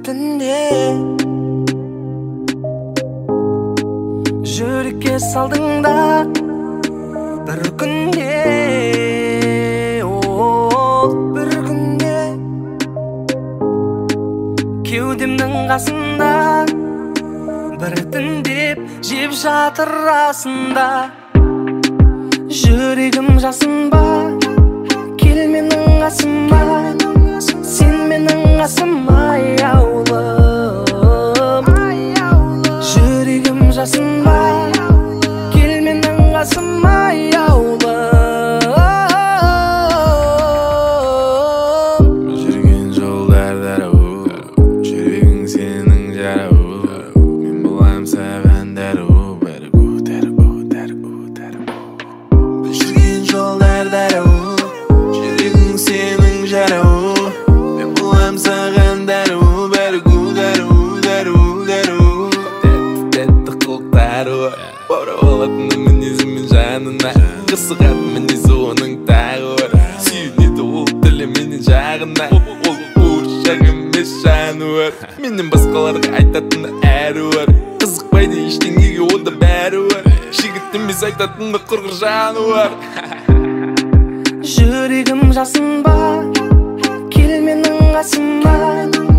түнде жүрекке салдың да бір күнде бір күнде кеудемнің қасында біртіндеп жеп жатыр расында жүрегім жасынба кел менің қасыма сен менің қасыма аяулым жүрегім жасынба кел менің қасыма аяулым жүрген жолдар жүрегің сенің жарау мен болам саған дәру жүрген жолдар жүрегің сенің жарау мен болам саған дәру тәтті қылықтары баурап алатын мінезімен жанына қырсығатын мінезі оның тағы сүйінеді ол тілі менен жағына ол қуыршақ емес жануар менен басқаларға айтатыны әруар қызықпайды ештеңеге онда бәрі бар жігіт емес айтатыны құрғыр жануар жүрегім жасынба кел менің қасыма